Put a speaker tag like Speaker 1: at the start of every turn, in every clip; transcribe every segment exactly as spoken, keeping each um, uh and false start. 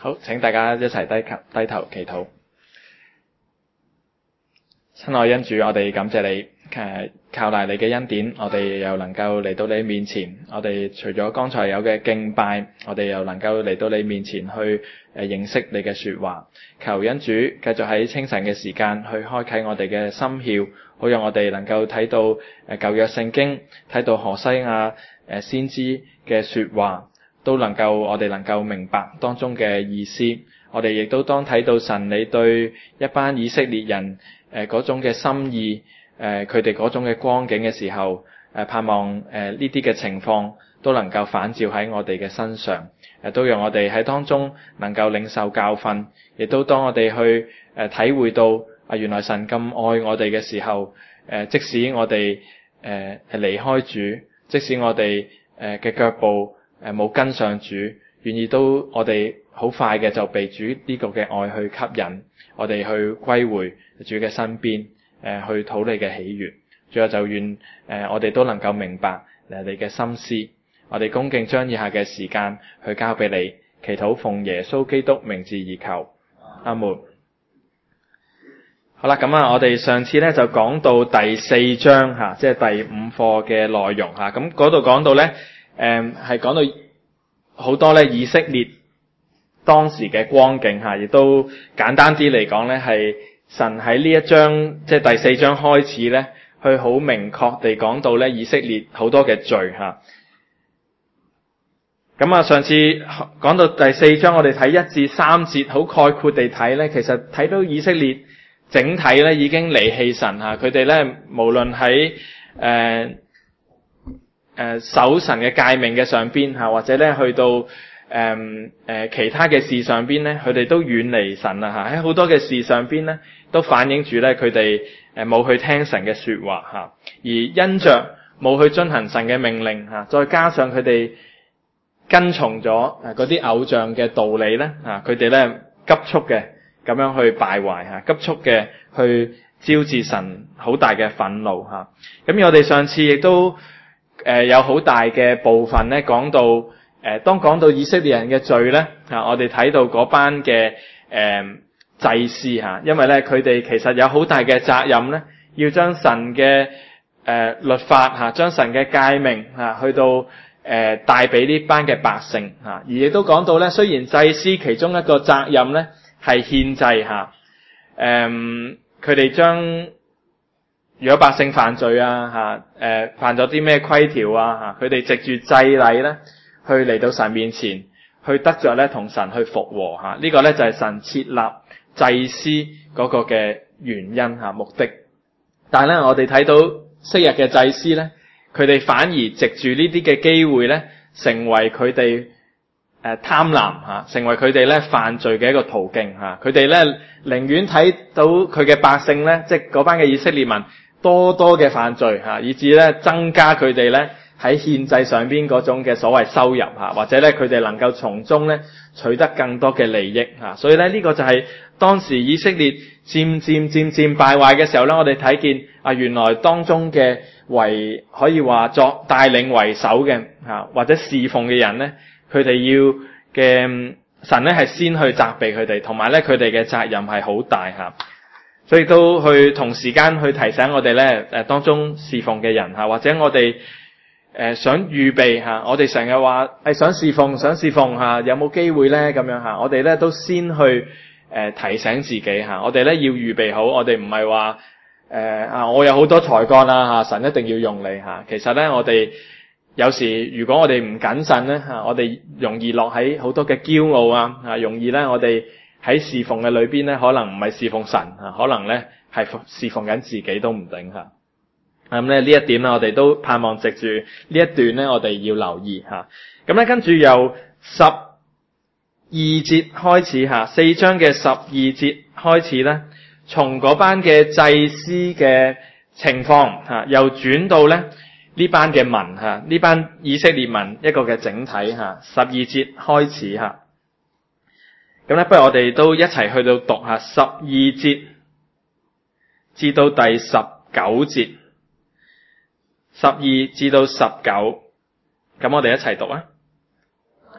Speaker 1: 好，請大家一齊低頭低頭祈禱。親愛恩主，我哋感謝你，誒靠賴你嘅恩典，我哋又能夠嚟到你面前。我哋除咗剛才有嘅敬拜，我哋又能夠嚟到你面前去誒認識你嘅說話。求恩主繼續喺清晨嘅時間去開啟我哋嘅心竅，好讓我哋能夠睇到誒舊約聖經，睇到何西阿誒先知嘅說話，都能夠我哋能夠明白當中嘅意思。我哋亦都當睇到神你對一班以色列人誒嗰種嘅心意，誒佢哋嗰種嘅光景嘅時候，誒盼望誒呢啲嘅情況都能夠反照喺我哋嘅身上，誒都讓我哋喺當中能夠領受教訓，亦都當我哋去誒體會到啊原來神咁愛我哋嘅時候，誒即使我哋誒係離開主，即使我哋誒嘅腳步誒冇跟上主，願意都我哋好快嘅就被主呢個嘅愛去吸引，我哋去歸回主嘅身邊，誒去討你嘅喜悅。最後就願誒我哋都能夠明白誒你嘅心思。我哋恭敬將以下嘅時間去交俾你，祈禱奉耶穌基督名字而求，阿門。好啦，咁啊，我哋上次咧就講到第四章吓，即係第五課嘅內容吓。咁嗰度講到咧，誒係講到好多咧以色列當時嘅光景吓，亦都簡單啲嚟講咧，係神喺呢一章即係第四章開始咧，去好明確地講到咧以色列好多嘅罪吓。咁啊，上次講到第四章，我哋睇一至三節，好概括地睇咧，其實睇到以色列整體咧已經離棄神吓，佢哋咧無論喺誒誒守神嘅誡命嘅上邊吓，或者咧去到誒誒、呃呃、其他嘅事上邊咧，佢哋都遠離神啦吓。喺好多嘅事上邊咧，都反映住咧佢哋誒冇去聽神嘅說話吓，而因着冇去遵行神嘅命令吓，再加上佢哋跟從咗誒嗰啲偶像嘅道理咧吓，佢哋咧急速嘅咁樣去敗壞吓，急速嘅去招致神好大嘅憤怒吓。咁我哋上次亦都誒、呃、有好大嘅部分咧講到誒、呃，當講到以色列人嘅罪咧吓，我哋睇到嗰班嘅誒、呃、祭司吓，因為咧佢哋其實有好大嘅責任咧，要將神嘅誒、呃、律法吓，將神嘅誡命吓去到誒帶俾呢班嘅百姓吓，而亦都講到咧，雖然祭司其中一個責任咧係獻祭吓，誒佢哋將如果百姓犯罪啊吓，誒、呃、犯咗啲咩規條啊吓，佢哋藉住祭禮咧去嚟到神面前，去得着咧同神去復和吓，呢、這個咧就係神設立祭司嗰個嘅原因吓目的。但係咧我哋睇到昔日嘅祭司咧，佢哋反而藉住呢啲嘅機會咧，成為佢哋誒貪婪吓，成為佢哋咧犯罪嘅一個途徑吓。佢哋咧寧願睇到佢嘅百姓咧，即係嗰班嘅以色列民多多嘅犯罪吓，以致咧增加佢哋咧喺獻祭上邊嗰種嘅所謂收入吓，或者咧佢哋能夠從中咧取得更多嘅利益吓。所以咧呢個就係當時以色列漸漸漸漸敗壞嘅時候咧，我哋睇見啊原來當中嘅為可以話作帶領為首嘅吓，或者侍奉嘅人咧，佢哋要嘅神咧係先去責備佢哋，同埋咧佢哋嘅責任係好大吓，所以都去同時間去提醒我哋咧誒當中侍奉嘅人吓，或者我哋誒想預備吓，我哋成日話誒想侍奉想侍奉吓，有冇機會咧咁樣吓，我哋咧都先去誒提醒自己吓，我哋咧要預備好，我哋唔係話誒啊我有好多才幹啦吓，神一定要用你吓，其實咧我哋有時如果我哋唔謹慎咧吓，我哋容易落喺好多嘅驕傲啊，啊容易咧我哋喺侍奉嘅裏邊咧，可能唔係侍奉神吓，可能咧係侍奉緊自己都唔定吓。咁咧呢一點咧，我哋都盼望藉住呢一段咧，我哋要留意吓。咁咧跟住由十二節開始吓，四章嘅十二節開始咧，從嗰班嘅祭司嘅情況吓，又轉到咧呢班嘅民吓，呢班以色列民一個嘅整體吓。十二節開始吓，咁咧不如我哋都一齊去到讀下十二節至到第十九節。十二至到十九，咁我哋一齊讀啊！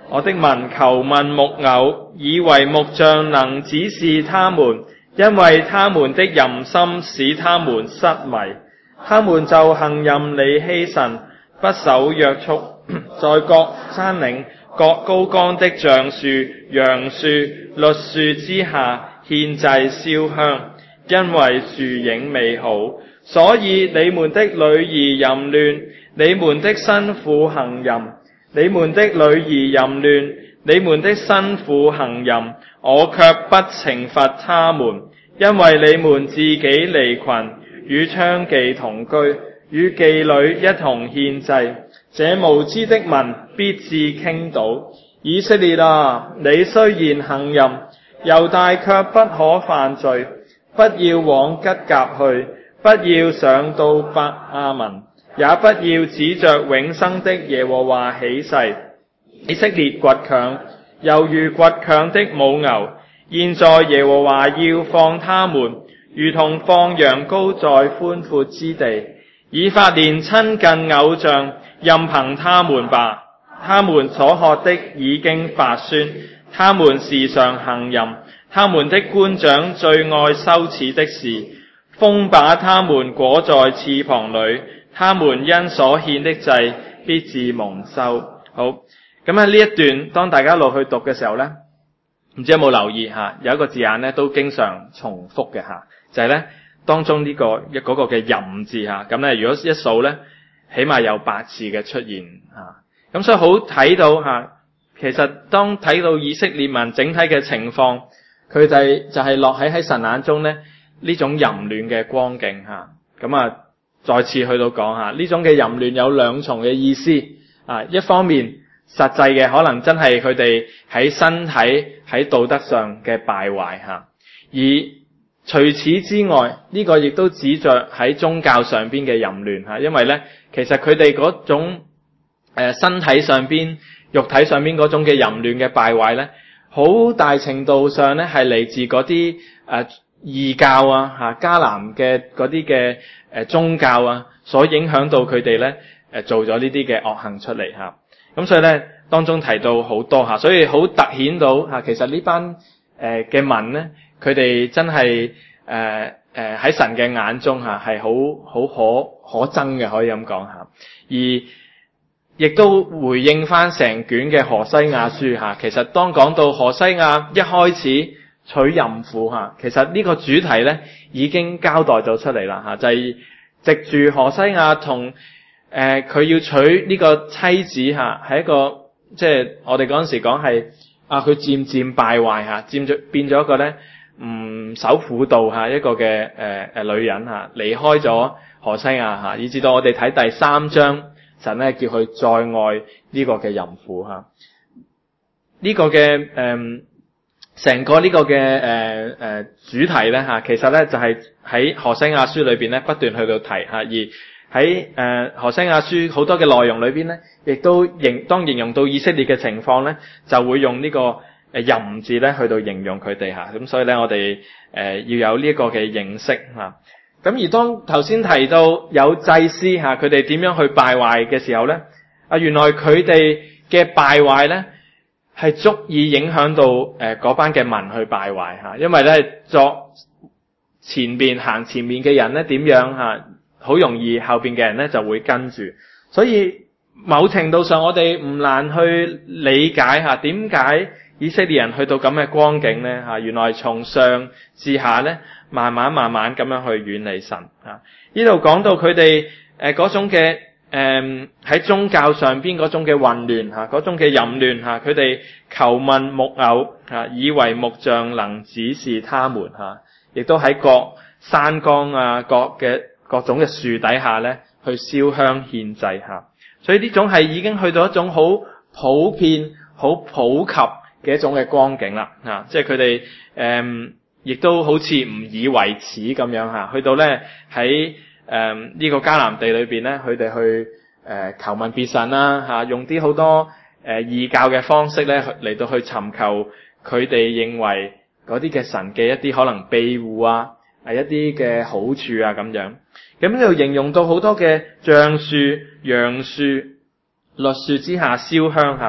Speaker 1: 我的民求問木偶，以為木匠能指示他們，因為他們的淫心使他們失迷，他們就行淫離棄神，不守約束，在各山嶺、各高岡的橡樹、楊樹、栗樹之下獻祭燒香，因為樹影美好。所以你們的女兒淫亂，你們的新婦行淫，你們的女兒淫亂，你們的新婦行淫，我卻不懲罰他們，因為你們自己離群，與娼妓同居，與妓女一同獻祭，這無知的民必致傾倒。以色列啊，你雖然行淫，猶大卻不可犯罪，不要往吉甲去，不要上到伯亞文，也不要指着永生的耶和華起誓。以色列倔強，猶如倔強的母牛，現在耶和華要放他們，如同放羊羔在寬闊之地。以法蓮親近偶像，任憑他們吧，他們所喝的已經發酸，他們時常行淫，他們的官長最愛羞恥的事。風把他們裹在翅膀裏，他們因所獻的祭必致蒙羞。好，咁喺呢一段，當大家落去讀嘅時候呢，唔知有冇留意吓，有一個字眼呢都經常重複嘅吓，就係呢當中呢、這個一嗰個嘅淫字吓，咁呢如果一數呢，起碼有八次嘅出現吓，咁所以好睇到吓，其實當睇到以色列民整體嘅情況，佢哋就係落喺喺神眼中呢。呢種淫亂嘅光景吓，咁啊再次去到講吓，呢種嘅淫亂有兩重嘅意思啊，一方面實際嘅可能真係佢哋喺身體喺道德上嘅敗壞吓，而除此之外，呢、這個亦都指着喺宗教上邊嘅淫亂吓，因為咧其實佢哋嗰種誒、呃、身體上邊、肉體上邊嗰種嘅淫亂嘅敗壞咧，好大程度上咧係嚟自嗰啲誒異教啊，吓迦南嘅嗰啲嘅誒宗教啊，所影響到佢哋咧誒做咗呢啲嘅惡行出嚟吓。咁所以咧當中提到好多吓，所以好凸顯到吓，其實呢班誒嘅民咧，佢哋真係誒誒喺神嘅眼中吓係好好可可憎嘅，可以咁講吓。而亦都回應翻成卷嘅何西亞書吓，其實當講到何西亞一開始娶淫婦吓，其實呢個主題咧已經交代咗出嚟啦吓，就係藉住何西亞同誒佢要娶呢個妻子吓，係一個即係、就是、我哋嗰陣時講係啊，佢漸漸敗壞吓，漸咗變咗一個咧唔守婦道吓，一個嘅誒誒女人吓，離開咗何西亞吓，以至到我哋睇第三章，神咧叫佢再愛呢個嘅淫婦吓，呢、這個嘅誒。成個呢個嘅誒誒主題咧吓，其實咧就係喺何西亞書裏邊咧不斷去到提吓，而喺誒、呃、何西亞書好多嘅內容裏邊咧，亦都形當形容到以色列嘅情況咧，就會用呢個誒淫字咧去到形容佢哋吓，咁所以咧我哋誒、呃、要有呢一個嘅認識吓。咁而當頭先提到有祭司吓，佢哋點樣去敗壞嘅時候咧，啊原來佢哋嘅敗壞咧，係足以影響到誒嗰、呃、班嘅民去敗壞吓，因為咧作前邊行前面嘅人咧點樣吓，好容易後邊嘅人咧就會跟住，所以某程度上我哋唔難去理解吓，點解以色列人去到咁嘅光景咧吓，原來從上至下咧慢慢慢慢咁樣去遠離神吓，呢度講到佢哋誒嗰種嘅。誒，喺、嗯、宗教上邊嗰種嘅混亂吓，嗰種嘅淫亂吓，佢哋求問木偶吓，以為木匠能指示他們吓，亦都喺各山崗啊、各嘅各種嘅樹底下咧，去燒香獻祭吓。所以呢種係已經去到一種好普遍、好普及嘅一種嘅光景啦吓，即係佢哋誒，亦都好似唔以為恥咁樣吓，去到咧喺。誒，呢、嗯這個迦南地裏邊咧，佢哋去誒、呃、求問別神啦吓，用啲好多誒異教嘅方式咧嚟到去尋求佢哋認為嗰啲嘅神嘅一啲可能庇護啊，係一啲嘅好處啊咁樣。咁呢度形容到好多嘅橡樹、楊樹、栗樹之下燒香吓，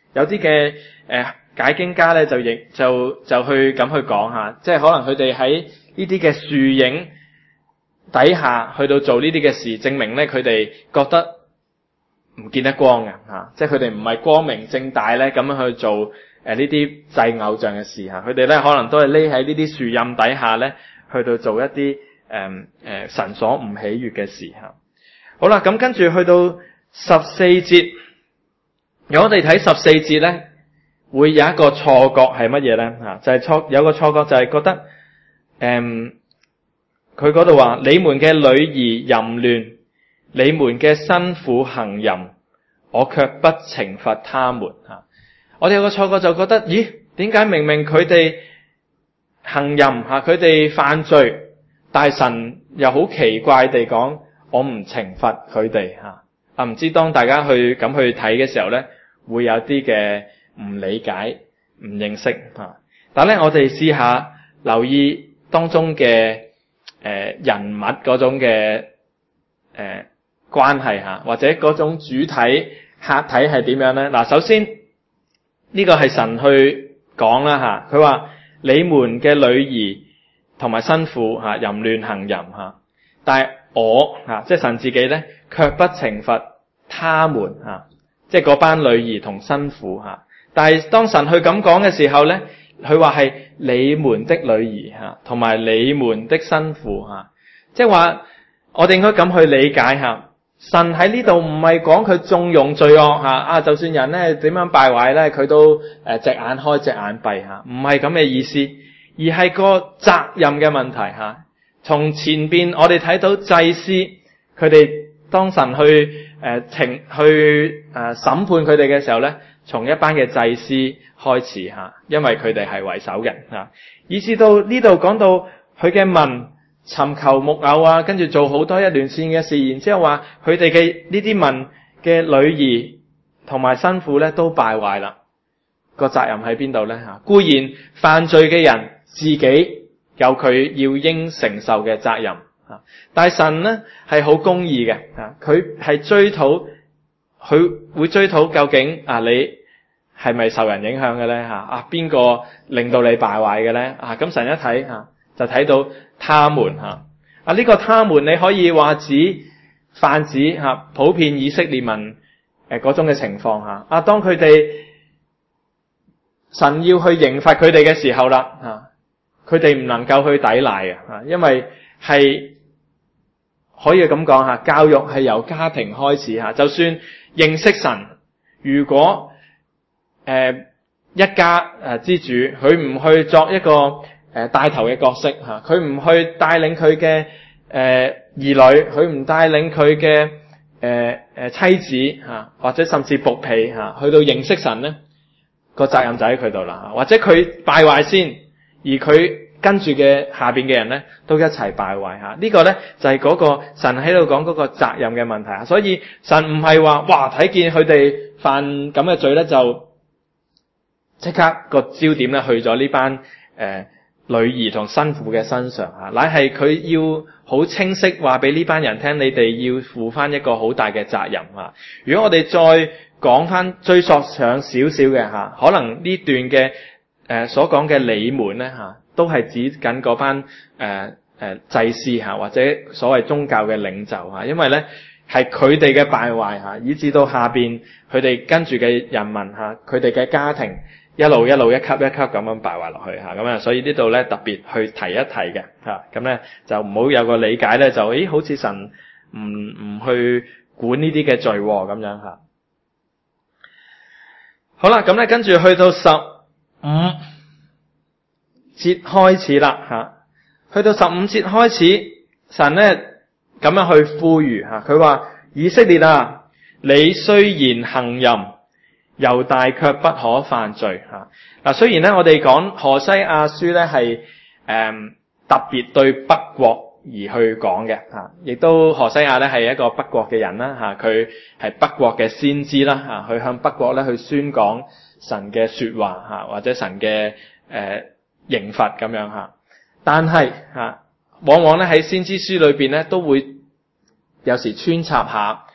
Speaker 1: 有啲嘅誒解經家咧就亦就就去咁去講下，即係可能佢哋喺呢啲嘅樹影底下去到做呢啲嘅事，證明咧佢哋覺得唔見得光嘅吓，即係佢哋唔係光明正大咧咁樣去做誒呢啲祭偶像嘅事吓，佢哋咧可能都係匿喺呢啲樹蔭底下咧去到做一啲誒誒神所唔喜悅嘅事吓。好啦，咁跟住去到十四節，如果我哋睇十四節咧，會有一個錯覺係乜嘢咧吓？就係錯有個錯覺就係覺得誒，佢嗰度話你們嘅女兒淫亂，你們嘅新婦行淫，我卻不懲罰他們吓。我哋有個錯覺就覺得，咦？點解明明佢哋行淫吓，佢哋犯罪，但係神又好奇怪地講，我唔懲罰佢哋吓。啊，唔知當大家去咁去睇嘅時候咧，會有啲嘅唔理解、唔認識吓。但係咧，我哋試下留意當中嘅誒、呃、人物嗰種嘅誒。呃關係吓，或者嗰種主體客體係點樣咧？嗱，首先呢個係神去講啦吓，佢話你們嘅女兒同埋新婦吓淫亂行淫吓，但係我吓即係神自己咧，卻不懲罰他們吓，即係嗰班女兒同新婦吓。但係當神去咁講嘅時候咧，佢話係你們的女兒吓，同埋你們的新婦吓，即係話我哋應該咁去理解吓。神喺呢度唔係講佢縱容罪惡吓，啊就算人咧點樣敗壞咧，佢都誒隻眼開隻眼閉吓，唔係咁嘅意思，而係個責任嘅問題吓。從前邊我哋睇到祭司佢哋當神去誒懲、呃、去誒審判佢哋嘅時候咧，從一班嘅祭司開始吓，因為佢哋係為首人吓，以至到呢度講到佢嘅民尋求木偶啊，跟住做好多一連串嘅事，然之後話佢哋嘅呢啲民嘅女兒同埋新婦咧都敗壞啦。個責任喺邊度咧吓？固然犯罪嘅人自己有佢要應承受嘅責任吓，但係神咧係好公義嘅吓，佢係追討，佢會追討究竟啊你係咪受人影響嘅咧吓？啊邊個令到你敗壞嘅咧啊？咁神一睇吓就睇到。他們吓啊，呢個他們你可以話指泛指吓普遍以色列民誒嗰種嘅情況吓啊，當佢哋神要去刑罰佢哋嘅時候啦吓，佢哋唔能夠去抵賴嘅吓，因為係可以咁講吓，教育係由家庭開始吓，就算認識神，如果誒、呃、一家誒之主佢唔去作一個誒，帶頭嘅角色吓，佢唔去帶領佢嘅誒兒女，佢唔帶領佢嘅誒誒妻子吓，或者甚至僕婢吓，去到認識神咧，個責任就喺佢度啦。或者佢敗壞先，而佢跟住嘅下邊嘅人咧，都一齊敗壞吓。呢個咧就係嗰個神喺度講嗰個責任嘅問題啊。所以神唔係話哇睇見佢哋犯咁嘅罪咧，就即刻個焦點咧去咗呢班誒。呃女兒同新婦嘅身上吓，乃係佢要好清晰話俾呢班人聽，你哋要負翻一個好大嘅責任吓。如果我哋再講翻追溯上少少嘅吓，可能呢段嘅誒、呃、所講嘅你們咧吓，都係指緊嗰班誒誒、呃呃、祭司吓，或者所謂宗教嘅領袖吓，因為咧係佢哋嘅敗壞吓，以至到下邊佢哋跟住嘅人民吓，佢哋嘅家庭。一路一路一級一級咁樣敗壞落去吓，咁啊，所以呢度咧特別去提一提嘅吓，咁咧就唔好有個理解咧，就咦好似神唔唔去管呢啲嘅罪咁樣吓。好啦，咁咧跟住去到十五節開始啦吓，去到十五節開始，神咧咁樣去呼籲吓，佢話以色列啊，你雖然行淫，猶大卻不可犯罪吓。嗱，雖然咧我哋講何西阿書咧係誒特別對北國而去講嘅吓，亦都何西阿咧係一個北國嘅人啦吓，佢係北國嘅先知啦吓，去向北國咧去宣講神嘅說話吓，或者神嘅誒、呃、刑罰咁樣吓。但係吓，往往咧喺先知書裏邊咧都會有時穿插下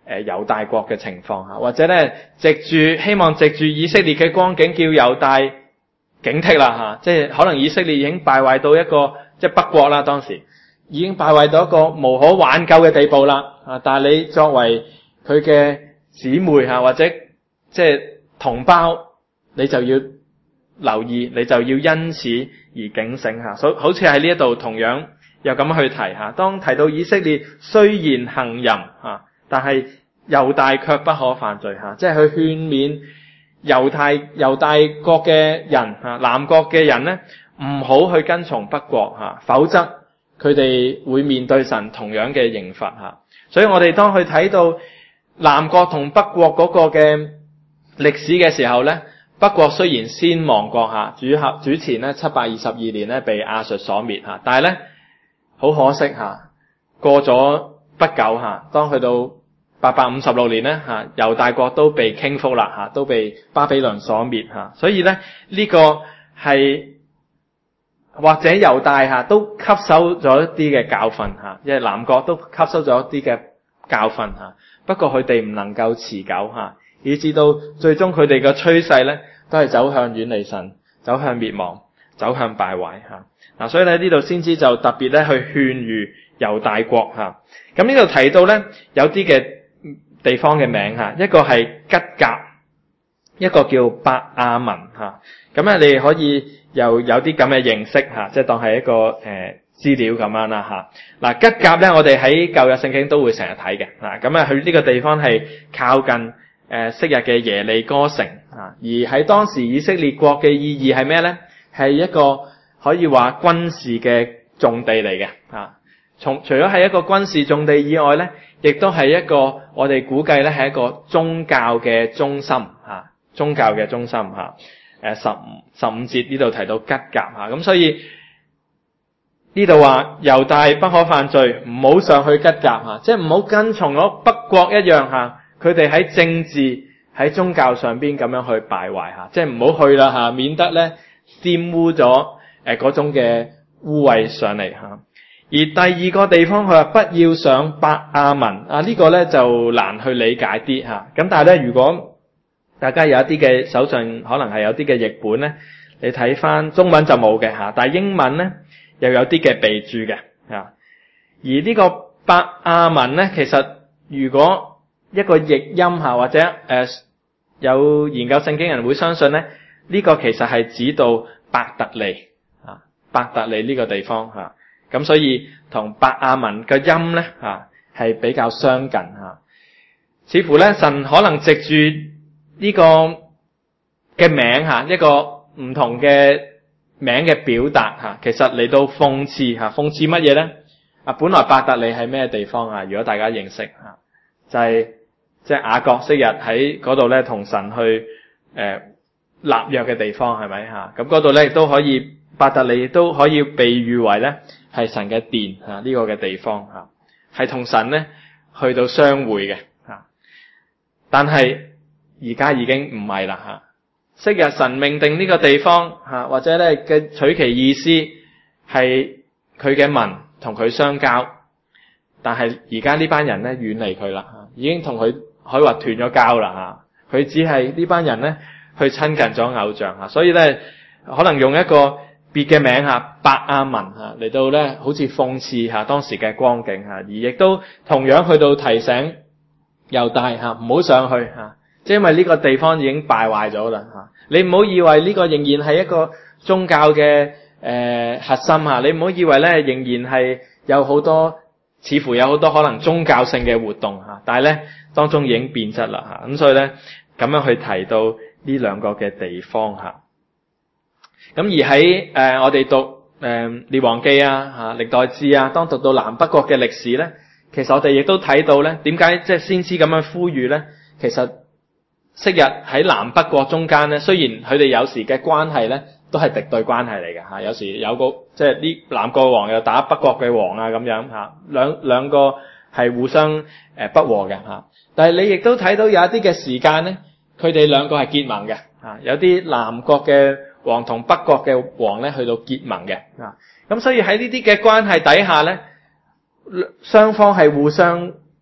Speaker 1: 誒猶大國嘅情況吓，或者咧藉住希望藉住以色列嘅光景，叫猶大警惕啦吓，即係可能以色列已經敗壞到一個即係北國啦，當時已經敗壞到一個無可挽救嘅地步啦啊！但係你作為佢嘅姊妹吓，或者即係同胞，你就要留意，你就要因此而警醒吓。所以好似喺呢一度同樣又咁去提吓，當提到以色列雖然行淫吓，但係猶大卻不可犯罪吓，即係去勸勉猶太猶大國嘅人吓，南國嘅人咧，唔好去跟從北國吓，否則佢哋會面對神同樣嘅刑罰吓。所以我哋當去睇到南國同北國嗰個嘅歷史嘅時候咧，北國雖然先亡國吓，主後主前咧七百二十二年咧被亞述所滅吓，但係咧好可惜吓，過咗不久吓，當去到八百五十六年咧吓，猶大國都被傾覆啦吓，都被巴比倫所滅吓，所以咧呢個係或者猶大吓都吸收咗一啲嘅教訓吓，即係南國都吸收咗一啲嘅教訓吓，不過佢哋唔能夠持久吓，以至到最終佢哋嘅趨勢咧都係走向遠離神，走向滅亡，走向敗壞吓。嗱，所以咧呢度先知就特別咧去勸喻猶大國吓。咁呢度提到咧有啲嘅地方嘅名吓，一個係吉甲，一個叫伯亞文吓。咁咧你可以又有啲咁嘅認識吓，即係當係一個誒資料咁樣啦吓。嗱，吉甲咧我哋喺舊約聖經都會成日睇嘅嗱，咁啊佢呢個地方係靠近誒昔日嘅耶利哥城啊，而喺當時以色列國嘅意義係咩咧？係一個可以話軍事嘅重地嚟嘅啊。從除咗係一個軍事重地以外咧，亦都係一個我哋估計咧係一個宗教嘅中心吓，宗教嘅中心吓。誒十五十五節呢度提到吉甲吓，咁所以呢度話猶大不可犯罪，唔好上去吉甲吓，即係唔好跟從咗北國一樣吓。佢哋喺政治喺宗教上邊咁樣去敗壞吓，即係唔好去啦吓，免得咧玷污咗誒嗰種嘅污穢上嚟吓。而第二個地方佢話不要上伯亞文啊，呢個咧就難去理解啲吓。咁但係咧，如果大家有一啲嘅手上可能係有啲嘅譯本咧，你睇翻中文就冇嘅吓，但係英文咧又有啲嘅備註嘅吓。而呢個伯亞文咧，其實如果一個譯音吓，或者誒、呃、有研究聖經人會相信咧，呢、這個其實係指到伯特利啊，伯特利呢個地方吓，咁所以同伯亞文嘅音咧吓係比較相近吓，似乎咧神可能藉住呢個嘅名吓，一個唔同嘅名嘅表達吓，其實嚟到諷刺吓，諷刺乜嘢咧？啊，本來伯特利係咩地方啊？如果大家認識吓，就係即係雅各昔日喺嗰度咧，同神去誒、呃、立約嘅地方，係咪吓？咁嗰度咧亦都可以，伯特利亦都可以被喻為咧係神嘅殿吓，呢、這個嘅地方吓，係同神咧去到相會嘅吓。但係而家已經唔係啦吓，昔日神命定呢個地方吓，或者咧嘅取其意思係佢嘅民同佢相交，但係而家呢班人咧遠離佢啦吓，已經同佢可以話斷咗交啦吓，佢只係呢班人咧去親近咗偶像吓，所以咧可能用一個別嘅名吓，伯亞文吓嚟到咧好似諷刺下當時嘅光景吓，而亦都同樣去到提醒猶大吓唔好上去吓，即係因為呢個地方已經敗壞咗啦吓，你唔好以為呢個仍然係一個宗教嘅誒、呃、核心吓，你唔好以為咧仍然係有好多似乎有好多可能宗教性嘅活動吓，但係咧當中已經變質啦吓，咁所以咧咁樣去提到呢兩個嘅地方吓。咁而喺誒、呃、我哋讀誒、呃、列王記啊吓歷代志啊，當讀到南北國嘅歷史咧，其實我哋亦都睇到咧，點解即係先知咁樣呼籲咧？其實昔日喺南北國中間咧，雖然佢哋有時嘅關係咧都係敵對關係嚟嘅吓，有時有個即係呢南國王又打北國嘅王啊咁樣吓，兩兩個係互相誒不和嘅吓。但係你亦都睇到有一啲嘅時間咧，佢哋兩個係結盟嘅吓，有啲南國嘅王同北國嘅王咧去到結盟嘅啊，咁所以喺呢啲嘅關係底下咧，雙方係互相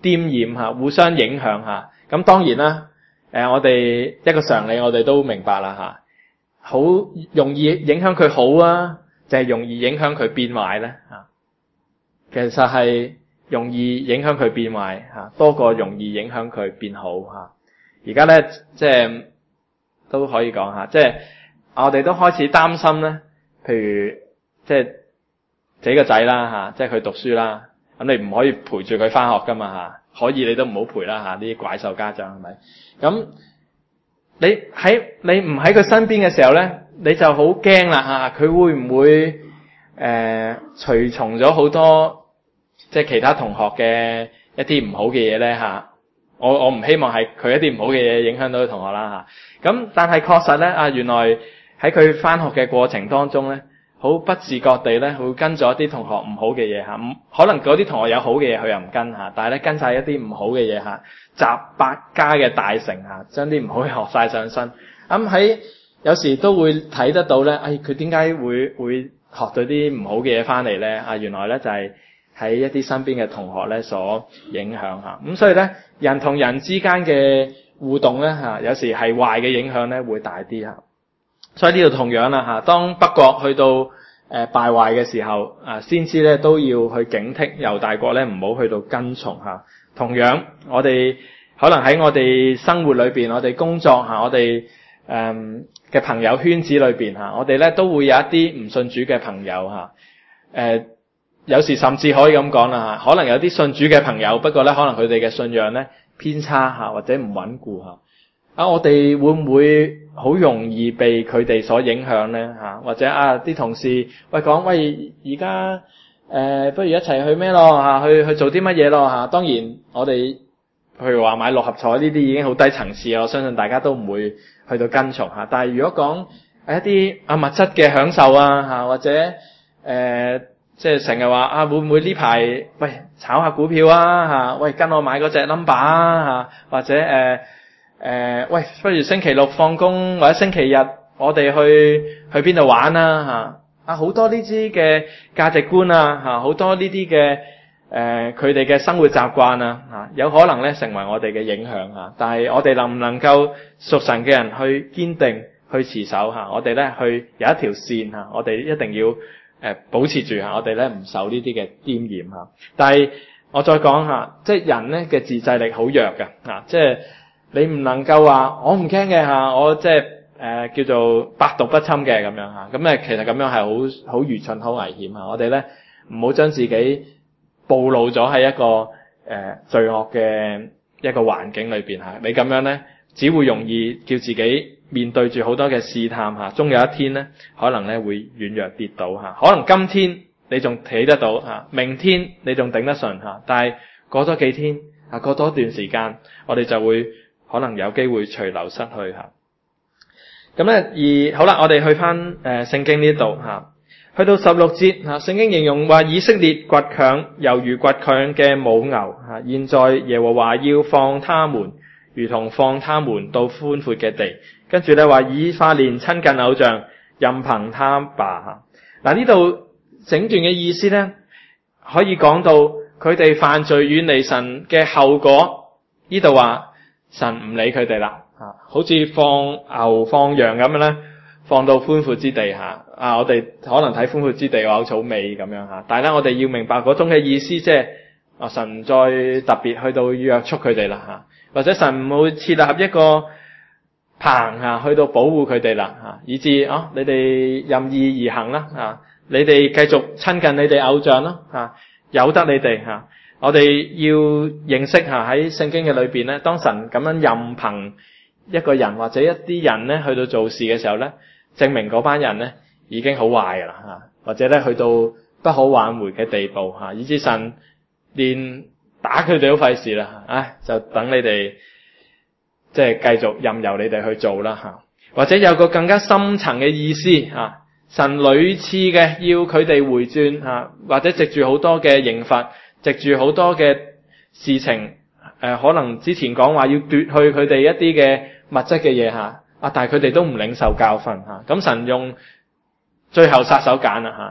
Speaker 1: 沾染吓，互相影響吓。咁當然啦，誒我哋一個常理我哋都明白啦吓，好容易影響佢好啊，就係容易影響佢變壞咧吓。其實係容易影響佢變壞吓，多過容易影響佢變好吓。而家咧即係都可以講下，即係我哋都開始擔心咧，譬如即係自己個仔啦吓，即係佢讀書啦，咁你唔可以陪住佢翻學噶嘛吓，可以你都唔好陪啦吓，啲怪獸家長係咪？咁你喺你唔喺佢身邊嘅時候咧，你就好驚啦吓，佢會唔會誒、呃、隨從咗好多即係其他同學嘅一啲唔好嘅嘢咧吓？我我唔希望係佢一啲唔好嘅嘢影響到佢同學啦吓。咁但係確實咧啊，原來喺佢翻學嘅過程當中咧，好不自覺地咧會跟咗一啲同學唔好嘅嘢吓。唔可能嗰啲同學有好嘅嘢佢又唔跟吓，但係咧跟晒一啲唔好嘅嘢吓，集百家嘅大成吓，將啲唔好嘅學晒上身。咁喺有時都會睇得到咧，誒佢點解會會學到啲唔好嘅嘢翻嚟咧？啊原來咧就係喺一啲身邊嘅同學咧所影響吓。咁所以咧人同人之間嘅互動咧吓，有時係壞嘅影響咧會大啲吓。所以呢度同樣啦吓，當北國去到誒敗壞嘅時候，啊先知咧都要去警惕猶大國咧唔好去到跟從吓。同樣我哋可能喺我哋生活裏邊，我哋工作吓，我哋誒嘅朋友圈子裏邊吓，我哋咧都會有一啲唔信主嘅朋友吓。誒有時甚至可以咁講啦吓，可能有啲信主嘅朋友，不過咧可能佢哋嘅信仰咧偏差吓，或者唔穩固吓。啊，我哋會唔會好容易被佢哋所影響咧吓？或者啊啲同事喂講喂而家誒不如一齊去咩咯吓？去去做啲乜嘢咯吓？當然我哋譬如話買六合彩呢啲已經好低層次，我相信大家都唔會去到跟從吓。但係如果講一啲啊物質嘅享受啊吓，或者誒、呃、即係成日話啊會唔會呢排喂炒下股票啊吓？喂跟我買嗰隻 number 啊吓，或者誒。呃誒、呃，喂，不如星期六放工或者星期日，我哋去去邊度玩啊？吓啊，好多呢啲嘅價值觀啊，吓好多呢啲嘅誒，佢哋嘅生活習慣啊，吓有可能咧成為我哋嘅影響啊。但係我哋能唔能夠屬神嘅人去堅定去持守吓？我哋咧去有一條線吓，我哋一定要誒、呃、保持住吓，我哋咧唔受呢啲嘅沾染吓。但係我再講下，即係人咧嘅自制力好弱嘅啊，即係。你唔能夠話我唔驚嘅吓，我即係誒叫做百毒不侵嘅咁樣吓，咁咧其實咁樣係好好愚蠢、好危險吓。我哋咧唔好將自己暴露咗喺一個誒、呃、罪惡嘅一個環境裏邊吓。你咁樣咧，只會容易叫自己面對住好多嘅試探吓，終有一天咧可能咧會軟弱跌倒吓。可能今天你仲企得到吓，明天你仲頂得順吓，但係過多幾天啊，過多一段時間，我哋就會。可能有機會隨流失去吓，咁咧而好啦，我哋去翻誒聖經呢度吓，去到十六節吓，聖經形容話以色列倔強，猶如倔強嘅母牛吓，現在耶和華要放他們，如同放他們到寬闊嘅地，跟住咧話以法蓮親近偶像，任憑他吧吓。嗱呢度整段嘅意思咧，可以講到佢哋犯罪遠離神嘅後果，呢度話。神唔理佢哋啦，啊，好似放牛放羊咁樣咧，放到寬闊之地吓，啊，我哋可能睇寬闊之地有草尾咁樣吓，但係咧我哋要明白嗰種嘅意思，即係啊神唔再特別去到約束佢哋啦吓，或者神唔會設立一個棚吓，去到保護佢哋啦吓，以致啊你哋任意而行啦啊，你哋繼續親近你哋偶像啦吓，由得你哋吓。我哋要認識下喺聖經嘅裏邊咧，當神咁樣任憑一個人或者一啲人咧去到做事嘅時候咧，證明嗰班人咧已經好壞噶啦吓，或者咧去到不可挽回嘅地步吓，以致神連打佢哋都費事啦，唉，就等你哋即係繼續任由你哋去做啦吓，或者有個更加深層嘅意思吓，神屢次嘅要佢哋回轉吓，或者藉住好多嘅刑罰。藉住好多嘅事情，誒、呃，可能之前講話要奪去佢哋一啲嘅物質嘅嘢吓，啊，但係佢哋都唔領受教訓吓，咁神用最後殺手鐧啦吓，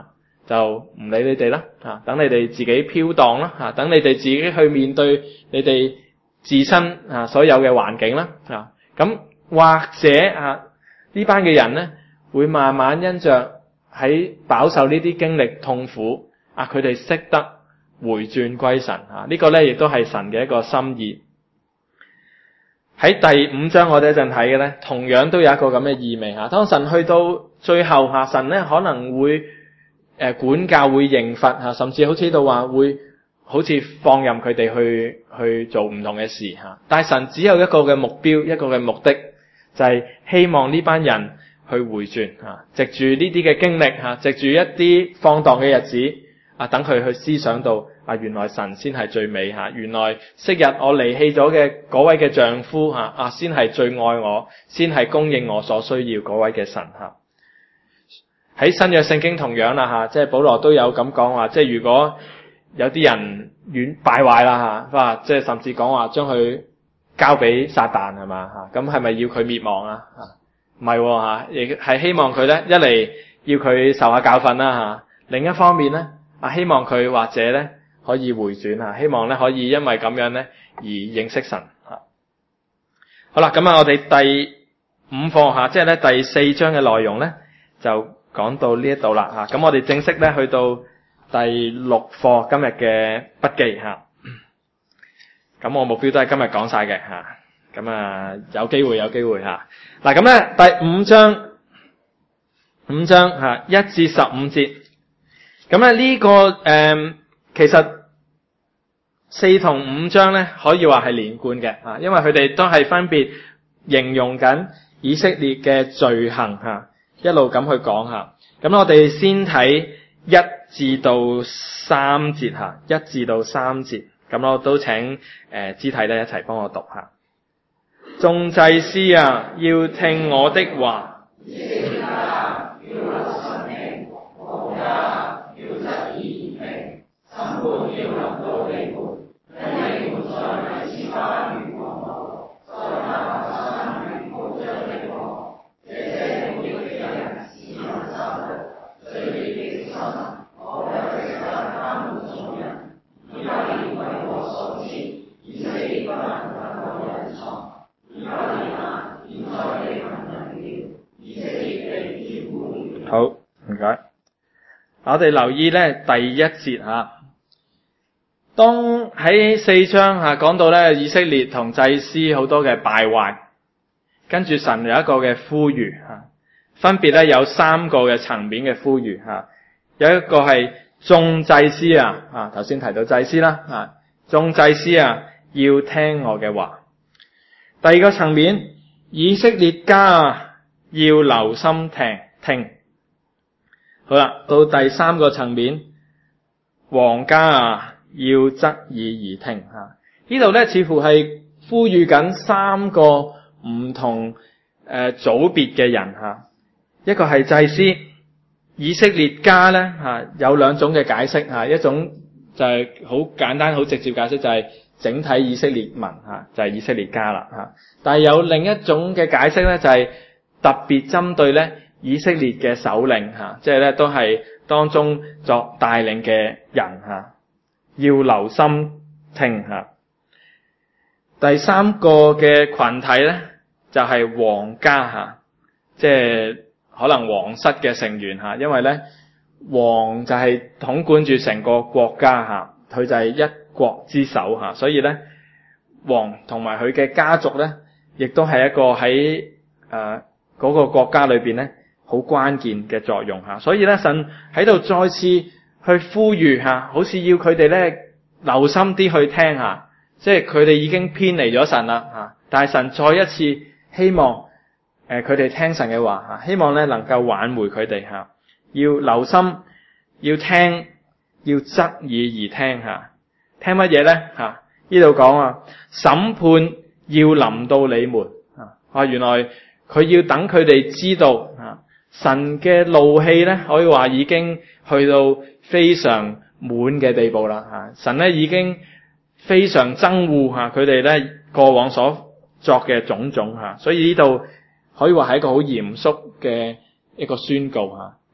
Speaker 1: 就唔理你哋啦，啊，等你哋自己飄蕩啦，啊，等你哋自己去面對你哋自身啊所有嘅環境啦，啊，咁或者啊呢班嘅人咧會慢慢因着喺飽受呢啲經歷痛苦，啊，佢哋識得回轉歸神，啊，呢個咧亦都係神嘅一個心意。喺第五章我哋一陣睇嘅咧，同樣都有一個咁嘅意味吓。當神去到最後吓，神咧可能會誒管教，會刑罰吓，甚至好似到話會好似放任佢哋去去做唔同嘅事吓。但係神只有一個嘅目標，一個嘅目的，就係希望呢班人去回轉吓，藉住呢啲嘅經歷吓，藉住一啲放蕩嘅日子啊，等佢去思想到啊，原來神先係最美吓，原來昔日我離棄咗嘅嗰位嘅丈夫吓啊，先係最愛我，先係供應我所需要嗰位嘅神吓。喺新約聖經同樣啦吓，即係保羅都有咁講話，即係如果有啲人軟敗壞啦吓，哇，即係甚至講話將佢交俾撒旦係嘛吓，咁係咪要佢滅亡啊？唔係吓，亦係希望佢咧一嚟要佢受下教訓啦吓，另一方面咧啊，希望佢或者咧可以回轉吓，希望咧可以因為咁樣咧而認識神吓。好啦，咁啊，我哋第五課吓，即係咧第四章嘅內容咧就講到呢一度啦吓，咁我哋正式咧去到第六課今日嘅筆記吓，咁我目標都係今日講晒嘅吓，咁啊有機會有機會吓。嗱咁咧第五章五章吓一至十五節，咁咧呢個誒、呃、其實四同五章咧可以話係連貫嘅吓，因為佢哋都係分別形容緊以色列嘅罪行吓。一路咁去講下，咁我哋先睇一至到三節吓，一至到三節，咁我都請誒肢體咧一齊幫我讀下。眾祭司啊，要聽我的話；以色列啊，要留心聽；國家啊，要側耳而聽。審判要臨到你們，因你們在米斯巴與王後，在亞伯山與保障的王，這些叛逆的人是人殺戮，罪孽的心，我不斥責他們眾人，以色列為我所知，以色列不能向我隱藏。以色列啊，現在你行能了，以色列被玷污了。好，唔該。我哋留意咧第一節吓。當喺四章吓講到咧以色列同祭司好多嘅敗壞，跟住神有一個嘅呼籲吓，分別咧有三個嘅層面嘅呼籲吓，有一個係眾祭司啊，啊頭先提到祭司啦，啊眾祭司啊要聽我嘅話。第二個層面，以色列家啊要留心聽聽。好啦，到第三個層面，皇家啊。要側耳而聽吓，呢度咧似乎係呼籲緊三個唔同誒、呃、組別嘅人吓，一個係祭司，以色列家咧吓有兩種嘅解釋吓，一種就係好簡單好直接解釋就係整體以色列民吓，就係以色列家啦吓，但係有另一種嘅解釋咧就係特別針對咧以色列嘅首領吓，即係咧都係當中作帶領嘅人吓。要留心聽下。第三個嘅群體咧，就係、是、皇家吓，即係可能皇室嘅成員吓，因為咧王就係統管住成個國家吓，佢就係一國之首吓，所以咧王同埋佢嘅家族咧，亦都係一個喺誒嗰個國家裏邊咧好關鍵嘅作用吓，所以咧神喺度再次去呼籲吓，好似要佢哋咧留心啲去聽吓，即係佢哋已經偏離咗神啦吓，但係神再一次希望誒佢哋聽神嘅話吓，希望咧能夠挽回佢哋吓，要留心，要聽，要側耳而聽吓，聽乜嘢咧吓？呢度講啊，審判要臨到你們啊，原來佢要等佢哋知道啊，神嘅怒氣咧可以話已經去到非常滿嘅地步啦吓，神咧已經非常憎惡吓佢哋咧過往所作嘅種種吓，所以呢度可以話係一個好嚴肅嘅一個宣告吓。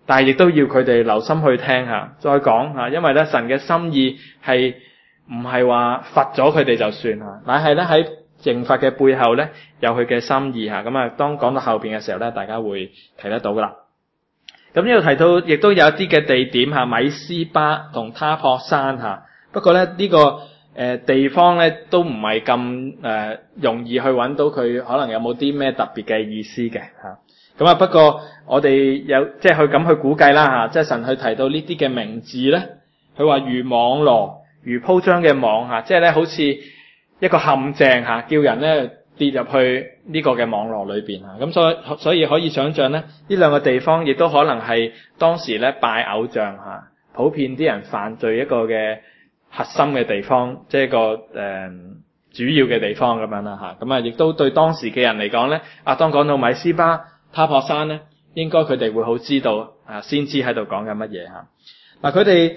Speaker 1: 但係亦都要佢哋留心去聽下，再講吓，因為咧神嘅心意係唔係話罰咗佢哋就算吓，乃係咧喺刑罰嘅背後咧有佢嘅心意吓。咁啊，當講到後邊嘅時候咧，大家會睇得到噶啦。咁呢度提到亦都有一啲嘅地點吓，米斯巴同他泊山吓。不過咧呢、這個誒、呃、地方咧都唔係咁誒容易去揾到佢，可能有冇啲咩特別嘅意思嘅吓。咁啊，不過我哋有即係去咁去估計啦吓，即係神去提到呢啲嘅名字咧，佢話如網羅，如鋪張嘅網吓，即係咧好似一個陷阱吓，叫人咧跌入去呢個嘅網絡裏邊吓。咁所以所以可以想象咧，呢兩個地方亦都可能係當時咧拜偶像吓，普遍啲人犯罪一個嘅核心嘅地方，即係一個誒、呃、主要嘅地方咁樣啦吓。咁啊，亦都對當時嘅人嚟講咧，啊當講到米斯巴、他泊山咧，應該佢哋會好知道啊，先知喺度講緊乜嘢吓。嗱，佢哋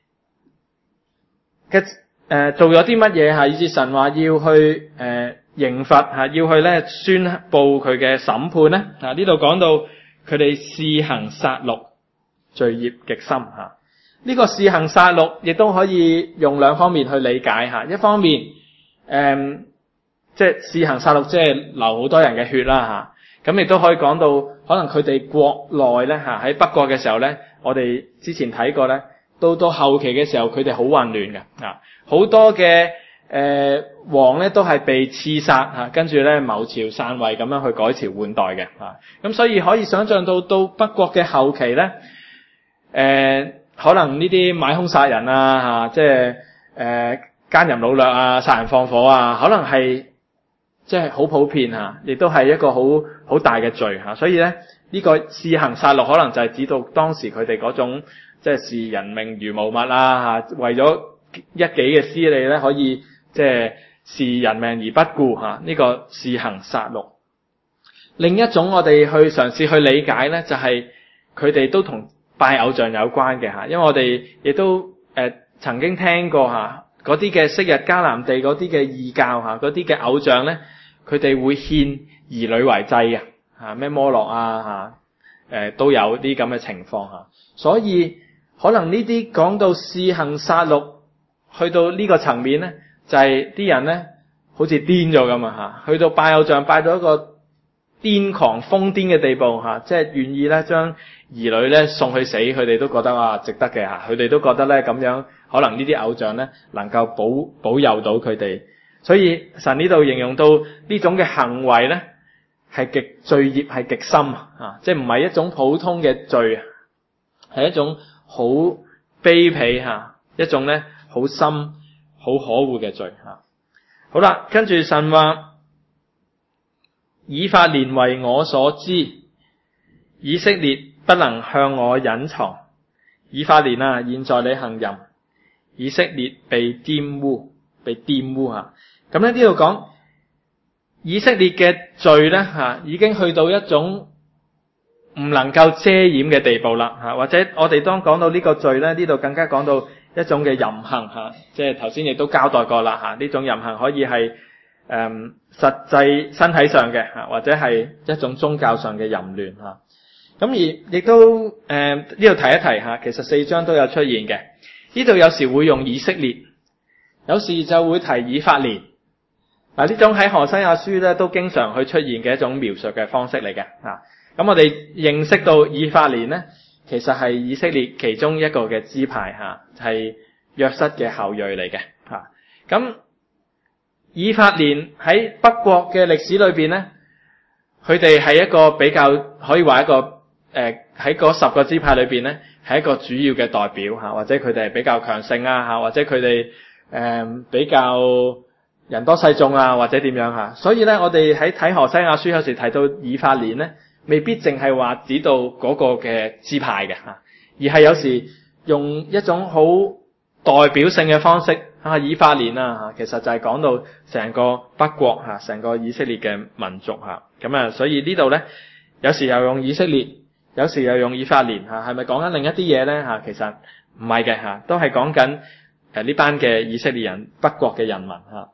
Speaker 1: 嘅誒做咗啲乜嘢吓，以致神話要去誒、呃、刑罰吓，要去咧宣佈佢嘅審判咧。啊，呢度講到佢哋肆行殺戮，罪孽極深吓。呢、這個肆行殺戮亦都可以用兩方面去理解吓。一方面誒、呃，即係肆行殺戮，即係流好多人嘅血啦吓。咁亦都可以講到，可能佢哋國內咧吓，喺北國嘅時候咧，我哋之前睇過咧，到到後期嘅時候，佢哋好混亂嘅啊，好多嘅誒、呃、王咧都係被刺殺吓，跟住咧謀朝篡位咁樣去改朝換代嘅啊。咁所以可以想象到到北國嘅後期咧，誒、呃、可能呢啲買兇殺人啊吓，即係誒奸淫擄掠啊、殺人放火啊，可能係。即係好普遍吓，亦都係一個好好大嘅罪吓，所以咧呢個肆行殺戮可能就係指到當時佢哋嗰種即係視人命如無物啊吓，為咗一己嘅私利咧可以即係視人命而不顧吓，呢個肆行殺戮。另一種我哋去嘗試去理解咧，就係佢哋都同拜偶像有關嘅吓，因為我哋亦都誒、呃、曾經聽過吓嗰啲嘅昔日迦南地嗰啲嘅異教吓，嗰啲嘅偶像咧。佢哋會獻兒女為祭嘅，吓咩摩洛啊吓，誒都有啲咁嘅情況吓，所以可能呢啲講到肆行殺戮，去到呢個層面咧，就係、是、啲人咧好似癲咗咁啊吓，去到拜偶像拜到一個癲狂瘋癲嘅地步吓，即係願意咧將兒女咧送去死，佢哋都覺得啊值得嘅吓，佢哋都覺得咧咁樣可能呢啲偶像咧能夠保保佑到佢哋。所以神呢度形容到呢種嘅行為咧，係極罪孽係極深啊！即係唔係一種普通嘅罪，係一種好卑鄙吓，一種咧好深、好可惡嘅罪吓。好啦，跟住神話，以法蓮為我所知，以色列不能向我隱藏。以法蓮啊，現在你行淫，以色列被玷污，被玷污吓。咁咧呢度講以色列嘅罪咧吓，已經去到一種唔能夠遮掩嘅地步啦吓，或者我哋當講到呢個罪咧，呢度更加講到一種嘅淫行吓，即係頭先亦都交代過啦吓，呢種淫行可以係誒、嗯、實際身體上嘅吓，或者係一種宗教上嘅淫亂吓。咁而亦都誒呢度提一提吓，其實四章都有出現嘅，呢度有時會用以色列，有時就會提以法蓮。嗱，呢種喺何西阿書咧都經常去出現嘅一種描述嘅方式嚟嘅啊。咁我哋認識到以法蓮咧，其實係以色列其中一個嘅支派吓，係約瑟嘅後裔嚟嘅吓。咁以法蓮喺北國嘅歷史裏邊咧，佢哋係一個比較可以話一個誒喺嗰十個支派裏邊咧，係一個主要嘅代表吓，或者佢哋係比較強盛啊吓，或者佢哋誒比較人多勢眾啊，或者點樣吓，所以咧，我哋喺睇何西阿書有時提到以法蓮咧，未必淨係話指到嗰個嘅支派嘅吓，而係有時用一種好代表性嘅方式啊，以法蓮啊吓，其實就係講到成個北國吓，成個以色列嘅民族吓，咁啊，所以呢度咧，有時又用以色列，有時又用以法蓮吓，係咪講緊另一啲嘢咧吓？其實唔係嘅吓，都係講緊誒呢班嘅以色列人北國嘅人民吓。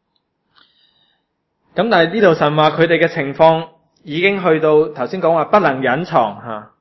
Speaker 1: 咁但係呢度神話佢哋嘅情況已經去到頭先講話不能隱藏吓，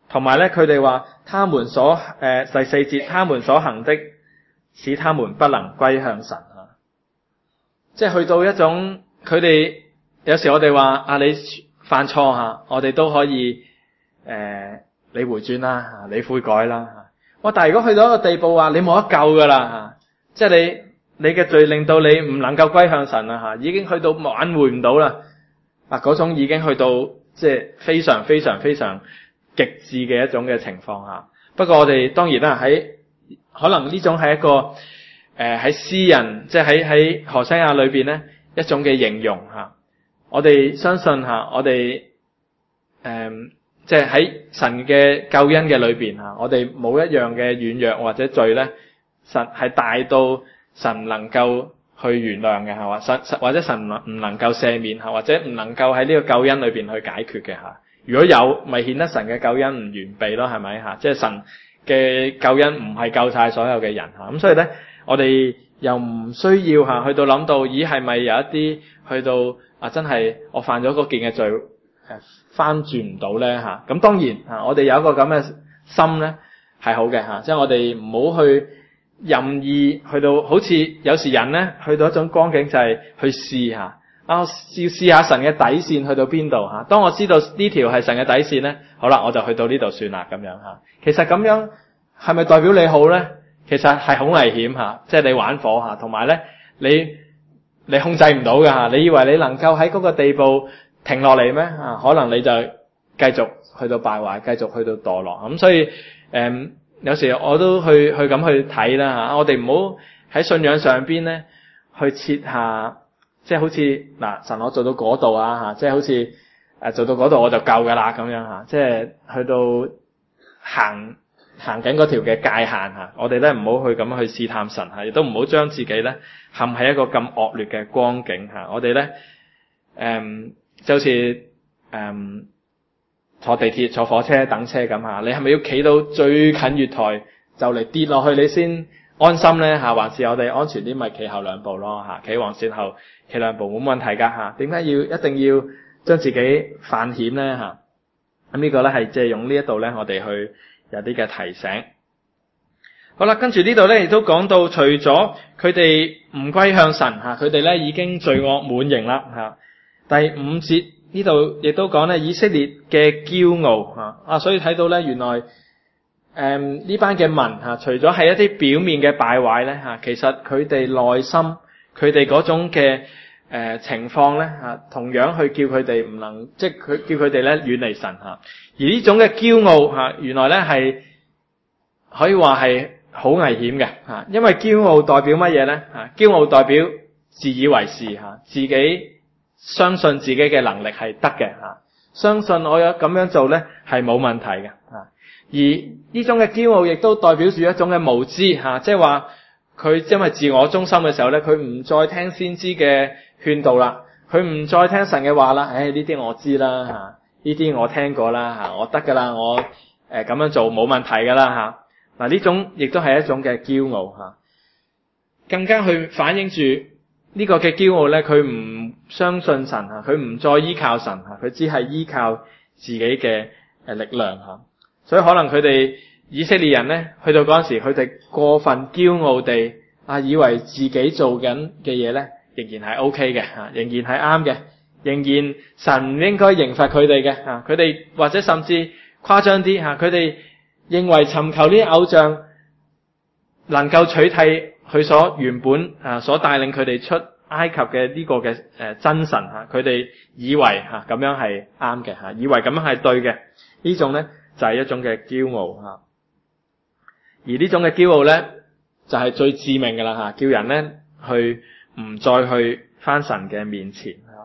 Speaker 1: 同埋咧佢哋話他們所誒、呃、第四節，他們所行的使他們不能歸向神啊，即係去到一種佢哋有時我哋話啊你犯錯吓，我哋都可以誒、呃、你回轉啦，你悔改啦吓。哇！但係如果去到一個地步話你冇得救噶啦吓，即係你你嘅罪令到你唔能夠歸向神啦吓，已經去到挽回唔到啦啊！嗰種已經去到即係非常非常非常極致嘅一種嘅情況吓。不過我哋當然啦，喺可能呢種係一個誒喺、呃、詩人即係喺喺何西阿裏邊咧一種嘅形容吓。我哋相信吓，我哋誒即係喺神嘅救恩嘅裏邊吓，我哋冇一樣嘅軟弱或者罪咧，神係大到神能夠去原諒嘅，係嘛？神或者神唔能夠赦免吓，或者唔能夠喺呢個救恩裏邊去解決嘅吓。如果有，咪顯得神嘅救恩唔完備咯，係咪吓？即係神嘅救恩唔係救晒所有嘅人吓。咁所以咧，我哋又唔需要吓去到諗到，咦係咪有一啲去到啊真係我犯咗嗰件嘅罪誒翻轉唔到咧吓？咁當然吓，我哋有一個咁嘅心咧係好嘅吓，即係我哋唔好去任意去到，好似有時人咧去到一種光景就係去試下，啊要試下神嘅底線去到邊度吓。當我知道呢條係神嘅底線咧，好啦，我就去到呢度算啦咁樣吓。其實咁樣係咪代表你好咧？其實係好危險吓，即係你玩火吓，同埋咧你你控制唔到㗎吓。你以為你能夠喺嗰個地步停落嚟咩啊？可能你就繼續去到敗壞，繼續去到墮落咁。所以誒。嗯有時我都去去咁去睇啦吓，我哋唔好喺信仰上邊咧去設下，即係好似嗱神我做到嗰度啊吓，即係好似誒做到嗰度我就夠噶啦咁樣吓，即係去到行行緊嗰條嘅界限吓，我哋咧唔好去咁去試探神吓，亦都唔好將自己咧陷喺一個咁惡劣嘅光景吓。我哋咧誒就好似誒。嗯坐地鐵、坐火車、等車咁吓，你係咪要企到最近月台就嚟跌落去你先安心咧吓？還是我哋安全啲咪企後兩步咯吓？企黃線後企兩步冇問題噶吓。點解要一定要將自己犯險咧吓？咁呢個咧係借用呢一度咧，我哋去有啲嘅提醒。好啦，跟住呢度咧亦都講到，除咗佢哋唔歸向神吓，佢哋咧已經罪惡滿盈啦吓。第五節。呢度亦都講咧以色列嘅驕傲嚇啊，所以睇到咧原來誒呢、嗯、班嘅民嚇，除咗係一啲表面嘅敗壞咧嚇，其實佢哋內心佢哋嗰種嘅誒、呃、情況咧嚇，同樣去叫佢哋唔能，即係佢叫佢哋咧遠離神嚇。而呢種嘅驕傲嚇，原來咧係可以話係好危險嘅嚇，因為驕傲代表乜嘢咧嚇？驕傲代表自以為是嚇，自己。相信自己嘅能力係得嘅吓，相信我有咁樣做咧係冇問題嘅吓。而呢種嘅驕傲亦都代表住一種嘅無知吓，即係話佢因為自我中心嘅時候咧，佢唔再聽先知嘅勸導啦，佢唔再聽神嘅話啦。唉，呢啲我知啦吓，呢啲我聽過啦吓，我得噶啦，我誒咁樣做冇問題噶啦吓。嗱，呢種亦都係一種嘅驕傲吓，更加去反映住。呢個嘅驕傲咧，佢唔相信神吓，佢唔再依靠神吓，佢只係依靠自己嘅誒力量吓。所以可能佢哋以色列人咧，去到嗰陣時，佢哋過分驕傲地啊，以為自己做緊嘅嘢咧，仍然係 O K 嘅吓，仍然係啱嘅，仍然神唔應該刑罰佢哋嘅吓。佢哋或者甚至誇張啲吓，佢哋認為尋求呢啲偶像能夠取替。佢所原本啊所帶領佢哋出埃及嘅呢個嘅誒真神吓，佢哋以為吓咁樣係啱嘅吓，以為咁樣係對嘅，呢種咧就係一種嘅驕傲吓。而呢種嘅驕傲咧就係最致命嘅啦吓，叫人咧去唔再去返神嘅面前吓。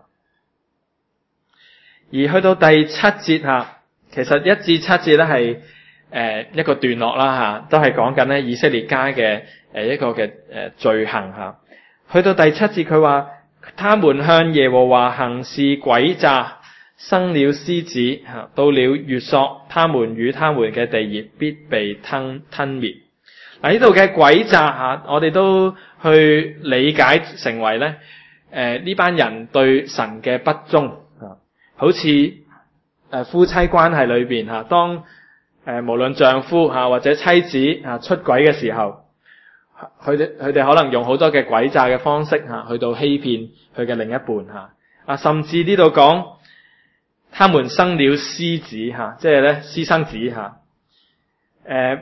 Speaker 1: 而去到第七節吓，其實一至七節咧係誒一個段落啦吓，都係講緊咧以色列家嘅。誒，一個嘅誒罪行吓，去到第七節佢話，他們向耶和華行事詭詐，生了獅子吓，到了月朔，他們與他們嘅地業必被吞吞滅。嗱，呢度嘅詭詐吓，我哋都去理解成為咧誒呢班人對神嘅不忠吓，好似誒夫妻關係裏邊吓，當誒無論丈夫嚇或者妻子啊出軌嘅時候，佢哋佢哋可能用好多嘅詭詐嘅方式嚇去到欺騙佢嘅另一半嚇啊，甚至呢度講他們生了私子嚇，即係咧私生子嚇。誒，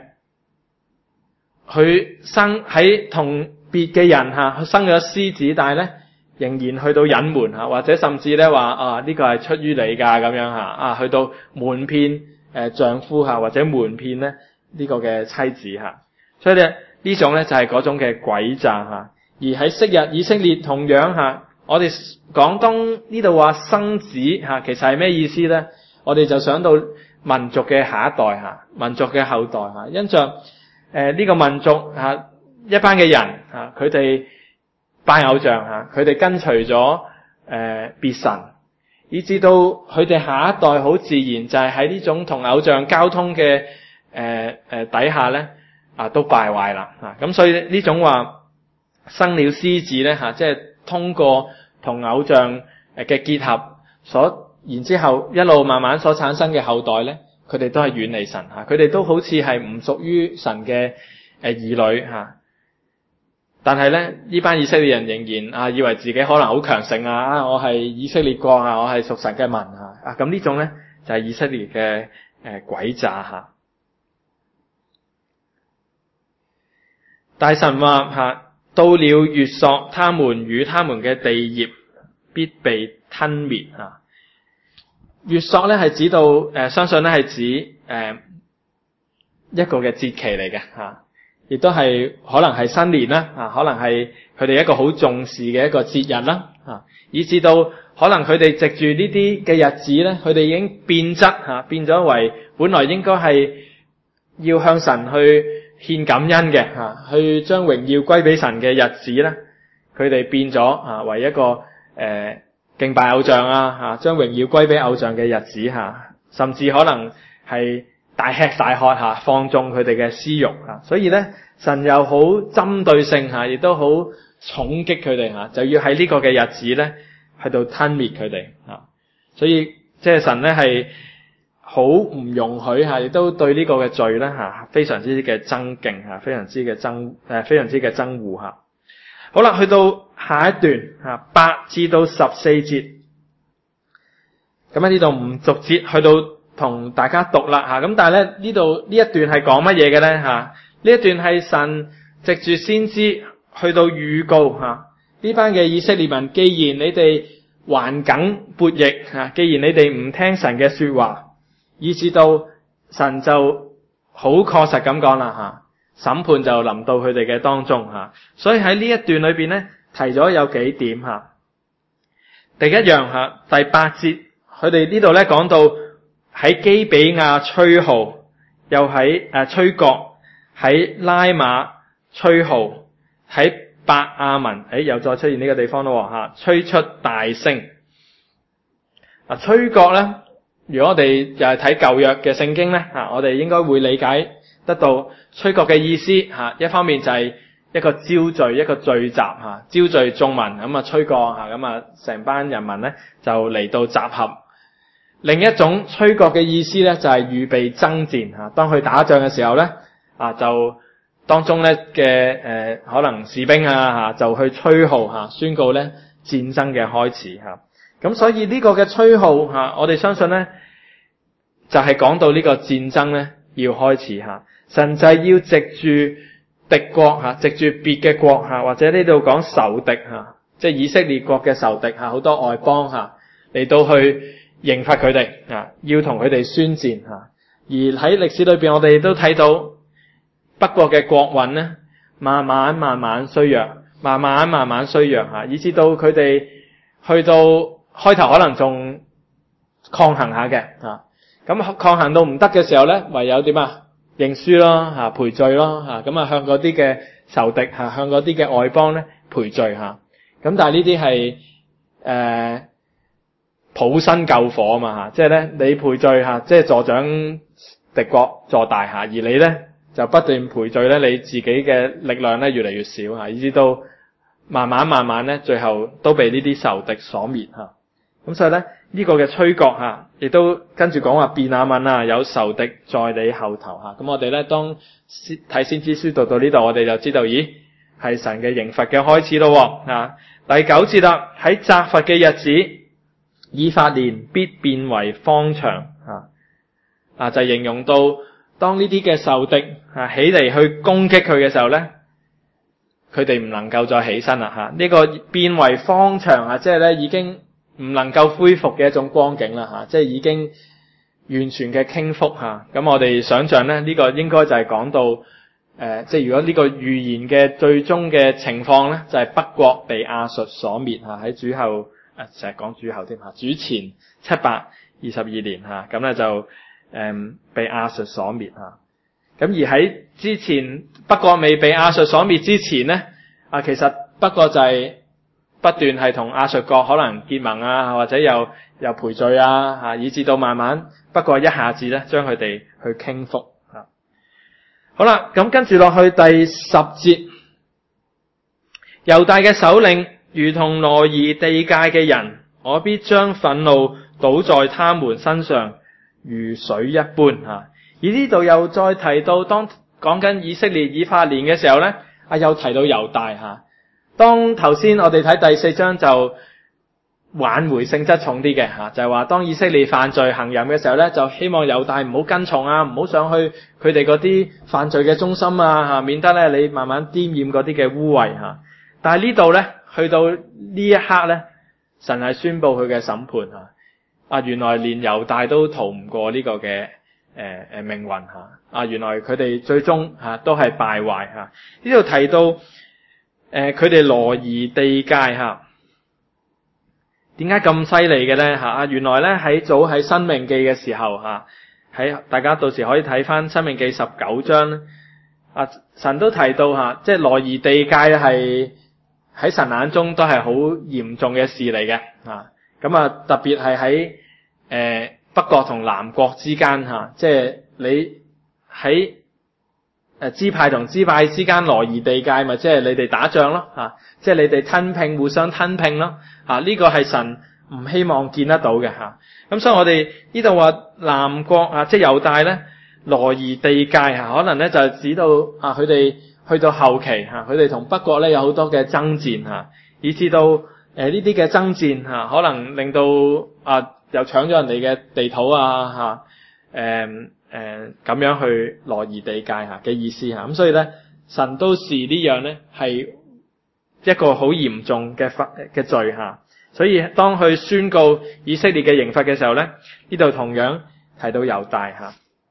Speaker 1: 佢生喺同別嘅人嚇生咗私子，但係咧仍然去到隱瞞嚇，或者甚至咧話啊呢個係出於你㗎咁樣嚇啊，去到瞞騙誒丈夫嚇，或者瞞騙咧呢個嘅妻子嚇。所以咧呢種咧就係嗰種嘅詭詐嚇。而喺昔日以色列同樣嚇，我哋廣東呢度話生子嚇，其實係咩意思咧？我哋就想到民族嘅下一代嚇，民族嘅後代嚇，因着誒呢個民族嚇一班嘅人嚇，佢哋拜偶像嚇，佢哋跟隨咗誒別神，以至到佢哋下一代好自然就係喺呢種同偶像交通嘅誒誒底下咧啊都敗壞啦嚇。咁所以呢種話生了私子咧嚇，即係通過同偶像誒嘅結合所。然之後一路慢慢所產生嘅後代咧，佢哋都係遠離神嚇，佢哋都好似係唔屬於神嘅誒兒女嚇。但係咧，呢班以色列人仍然啊以為自己可能好強盛啊，我係以色列國啊，我係屬神嘅民啊，啊咁呢種咧就係以色列嘅誒詭詐嚇。大神話嚇，到了月朔，他們與他們嘅地業必被吞滅嚇。月朔咧係指到誒、呃，相信咧係指誒、呃、一個嘅節期嚟嘅嚇，亦都係可能係新年啦啊，可能係佢哋一個好重視嘅一個節日啦啊，以至到可能佢哋藉住呢啲嘅日子咧，佢哋已經變質嚇，變咗為本來應該係要向神去獻感恩嘅嚇，去將榮耀歸俾神嘅日子咧，佢哋變咗啊為一個誒。呃敬拜偶像啊，吓將榮耀歸俾偶像嘅日子吓，甚至可能係大吃大喝吓，放縱佢哋嘅私欲吓，所以咧神又好針對性吓，亦都好重擊佢哋吓，就要喺呢個嘅日子咧去到吞滅佢哋吓，所以即係神咧係好唔容許吓，亦都對呢個嘅罪咧吓非常之嘅憎勁吓，非常之嘅憎誒，非常之嘅憎惡吓。好啦，去到下一段啊，八至到十四節，咁喺呢度唔逐節去到同大家讀啦吓，咁但係咧呢度呢一段係講乜嘢嘅咧吓？呢一段係神藉住先知去到預告吓呢班嘅以色列民，既然你哋頑梗悖逆吓，既然你哋唔聽神嘅說話，以至到神就好確實咁講啦吓。審判就臨到佢哋嘅當中吓，所以喺呢一段裏邊咧提咗有幾點吓。第一樣吓，第八節佢哋呢度咧講到喺基比亞吹號，又喺誒吹角，喺拉馬吹號，喺伯亞文誒又再出現呢個地方咯吓，吹出大聲。啊，吹角咧，如果我哋又係睇舊約嘅聖經咧吓，我哋應該會理解得到吹角嘅意思吓，一方面就係一個招聚，一個聚集吓，招聚眾民咁啊吹角吓，咁啊成班人民咧就嚟到集合。另一種吹角嘅意思咧就係預備爭戰吓，當佢打仗嘅時候咧啊，就當中咧嘅誒可能士兵啊吓就去吹號吓，宣告咧戰爭嘅開始吓。咁所以呢個嘅吹號吓，我哋相信咧就係講到呢個戰爭咧要開始吓。神就係要藉住敵國吓，藉住別嘅國吓，或者呢度講仇敵吓，即係以色列國嘅仇敵吓，好多外邦吓嚟到去刑罰佢哋啊，要同佢哋宣戰吓。而喺歷史裏邊，我哋都睇到北國嘅國運咧，慢慢慢慢衰弱，慢慢慢慢衰弱吓，以至到佢哋去到開頭可能仲抗衡下嘅吓，咁抗衡到唔得嘅時候咧，唯有點啊？認輸咯吓，賠罪咯吓，咁啊向嗰啲嘅仇敵吓，向嗰啲嘅外邦咧賠罪吓。咁但係呢啲係誒抱薪救火啊嘛吓，即係咧你賠罪吓，即係助長敵國助大吓，而你咧就不斷賠罪咧，你自己嘅力量咧越嚟越少吓，以至到慢慢慢慢咧，最後都被呢啲仇敵所滅吓。咁所以咧， 呢個嘅吹角吓，亦都跟住講話便雅憫啊，有仇敵在你後頭吓。咁我哋咧當睇先知書讀到呢度，我哋就知道，咦，係神嘅刑罰嘅開始咯。啊，第九節啦，喺責罰嘅日子，以法蓮必變為荒場啊。啊，就形容到當呢啲嘅仇敵啊起嚟去攻擊佢嘅時候咧，佢哋唔能夠再起身啦吓。呢個變為荒場啊，即係咧已經唔能夠恢復嘅一種光景啦吓，即係已經完全嘅傾覆吓。咁我哋想象咧，呢個應該就係講到誒，即係如果呢個預言嘅最終嘅情況咧，就係北國被亞述所滅吓，喺主後誒成日講主後添吓，主前七百二十二年吓，咁咧就。誒、嗯，被亞述所滅啊！咁而喺之前北國未被亞述所滅之前咧，啊，其實北國就係不斷係同亞述國可能結盟啊，或者又又賠罪啊，吓，以至到慢慢北國一下子咧將佢哋去傾覆啊！好啦，咁跟住落去第十節，猶大嘅首領如同挪移地界嘅人，我必將憤怒倒在他們身上。如水一般吓，而呢度又再提到，當講緊以色列以法蓮嘅時候咧，啊又提到猶大吓。當頭先我哋睇第四章就挽回性質重啲嘅吓，就係話當以色列犯罪行淫嘅時候咧，就希望猶大唔好跟從啊，唔好上去佢哋嗰啲犯罪嘅中心啊吓，免得咧你慢慢沾染嗰啲嘅污穢吓。但係呢度咧，去到呢一刻咧，神係宣布佢嘅審判吓。啊，原來連猶大都逃唔過呢個嘅誒誒命運吓。啊，原來佢哋最終吓、啊、都係敗壞吓。呢度提到誒佢哋挪移地界吓，點解咁犀利嘅咧吓？啊，原來咧喺早喺申命記嘅時候吓，喺、啊、大家到時可以睇翻申命記十九章咧。啊，神都提到吓，即係挪移地界係喺神眼中都係好嚴重嘅事嚟嘅啊。咁啊，特別係喺誒北國同南國之間吓，即係你喺誒支派同支派之間挪移地界，咪即係你哋打仗咯吓，即係你哋吞併互相吞併咯吓，呢個係神唔希望見得到嘅吓。咁所以我哋呢度話南國啊，即係猶大咧挪移地界吓，可能咧就係指到啊佢哋去到後期吓，佢哋同北國咧有好多嘅爭戰吓，以至到。誒，呢啲嘅爭戰吓，可能令到啊又搶咗人哋嘅地土啊吓，誒誒咁樣去挪移地界吓嘅意思吓，咁所以咧神都視呢樣咧係一個好嚴重嘅法嘅罪吓，所以當佢宣告以色列嘅刑罰嘅時候咧，呢度同樣提到猶大吓。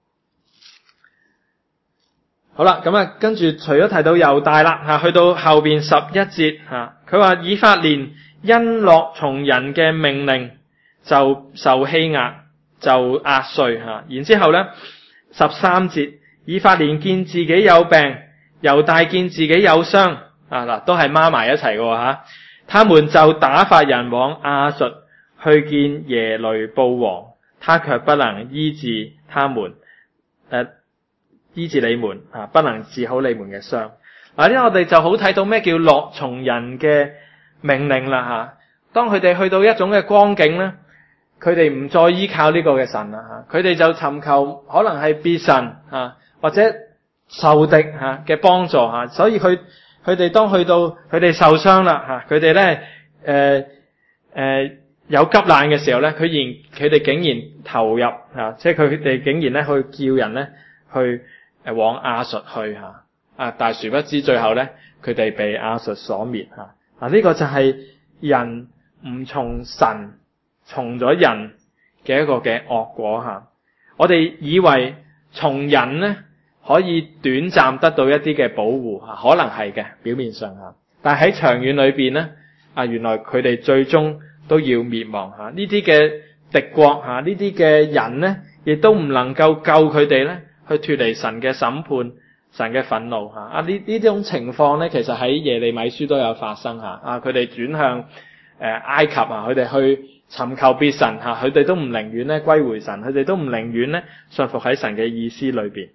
Speaker 1: 好啦，咁啊跟住除咗提到猶大啦吓，去到後邊十一節吓，佢話以法蓮。因樂從人嘅命令就受欺壓，就壓碎吓。然之後咧，十三節，以法蓮見自己有病，猶大見自己有傷，啊嗱，都係孖埋一齊嘅吓。他們就打發人往亞述去見耶雷布王，他卻不能醫治他們，誒、呃，醫治你們啊，不能治好你們嘅傷。嗱，呢我哋就好睇到咩叫樂從人嘅命令啦吓，當佢哋去到一種嘅光景咧，佢哋唔再依靠呢個嘅神啦吓，佢哋就尋求可能係別神吓，或者仇敵吓嘅幫助吓，所以佢佢哋當去到佢哋受傷啦吓，佢哋咧誒誒有急難嘅時候咧，佢然佢哋竟然投入吓，即係佢哋竟然咧去叫人咧去誒往亞述去吓，啊但係殊不知最後咧佢哋被亞述所滅吓。嗱，呢個就係人唔從神，從咗人嘅一個嘅惡果吓。我哋以為從人咧可以短暫得到一啲嘅保護吓，可能係嘅表面上吓，但係喺長遠裏邊咧，啊原來佢哋最終都要滅亡吓。呢啲嘅敵國吓，呢啲嘅人咧，亦都唔能夠救佢哋咧去脫離神嘅審判。神嘅憤怒吓，啊呢呢種情況咧，其實喺耶利米書都有發生吓，啊佢哋轉向誒埃及啊，佢哋去尋求別神吓，佢哋都唔寧願咧歸回神，佢哋都唔寧願咧信服喺神嘅意思裏邊。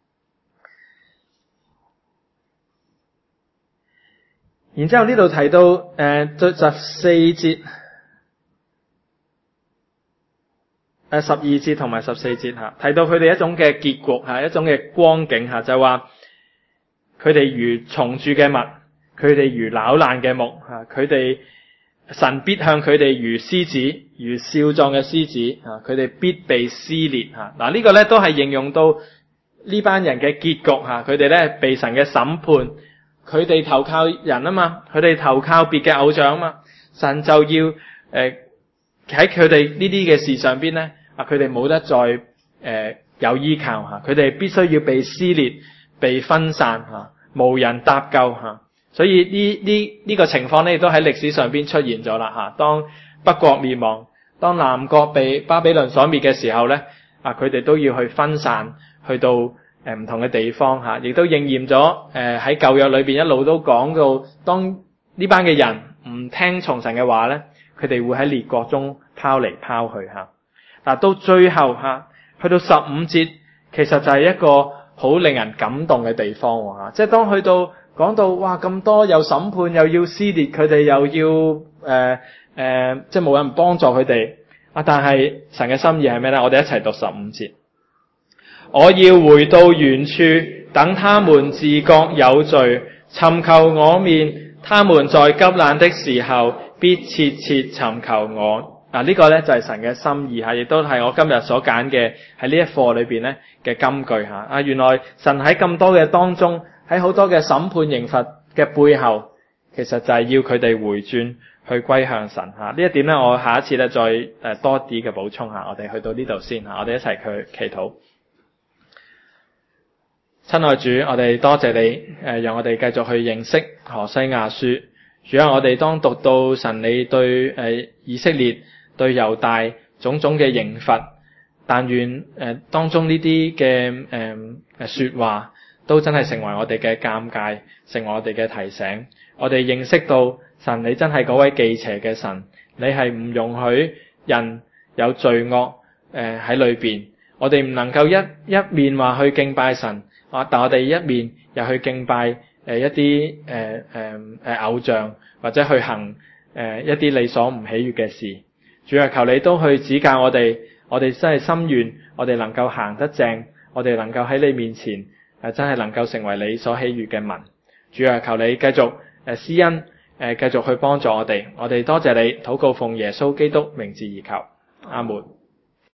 Speaker 1: 然之後呢度提到誒第十四節， 誒十二節同埋十四節吓，提到佢哋一種嘅結局吓，一種嘅光景吓，就係話佢哋如蟲蛀嘅物，佢哋如朽爛嘅木吓，佢哋神必向佢哋如獅子，如少壯嘅獅子吓，佢哋必被撕裂吓。嗱、這個、呢個咧都係形容到呢班人嘅結局吓，佢哋咧被神嘅審判，佢哋投靠人啊嘛，佢哋投靠別嘅偶像啊嘛，神就要誒喺佢哋呢啲嘅事上邊咧，啊佢哋冇得再誒、呃、有依靠吓，佢哋必須要被撕裂、被分散吓，無人搭救吓。所以呢呢呢個情況咧，亦都喺歷史上邊出現咗啦吓。當北國滅亡，當南國被巴比倫所滅嘅時候咧，啊佢哋都要去分散去到誒唔同嘅地方吓，亦都應驗咗誒喺舊約裏邊一路都講到，當呢班嘅人唔聽從神嘅話咧，佢哋會喺列國中拋嚟拋去吓。嗱到最後吓，去到十五節，其實就係一個好令人感動嘅地方吓，即係當去到。講到哇咁多又審判又要撕裂佢哋又要誒誒、呃呃、即係冇人幫助佢哋啊！但係神嘅心意係咩咧？我哋一齊讀十五節。我要回到原處，等他們自覺有罪，尋求我面。他們在急難的時候，必切切尋求我。嗱、啊，呢、這個咧就係神嘅心意吓，亦都係我今日所揀嘅喺呢一課裏邊咧嘅金句吓。啊，原來神喺咁多嘅當中。喺好多嘅審判刑罰嘅背後，其實就係要佢哋回轉去歸向神吓。呢一點咧，我下一次咧再誒多啲嘅補充下。我哋去到呢度先吓，我哋一齊去祈禱。親愛主，我哋多謝你誒，讓我哋繼續去認識何西阿書。主啊，我哋當讀到神你對誒以色列對猶大種種嘅刑罰，但願誒當中呢啲嘅誒誒說話。都真係成為我哋嘅鑒戒，成為我哋嘅提醒。我哋認識到神你真係嗰位忌邪嘅神，你係唔容許人有罪惡誒喺裏邊。我哋唔能夠一一面話去敬拜神，啊，但我哋一面又去敬拜誒一啲誒誒誒偶像，或者去行誒一啲你所唔喜悅嘅事。主啊，求你都去指教我哋，我哋真係心願，我哋能夠行得正，我哋能夠喺你面前。誒，真係能夠成為你所喜悅嘅民。主啊，求你繼續誒施恩，誒繼續去幫助我哋。我哋多謝你，禱告奉耶穌基督名字而求，阿門。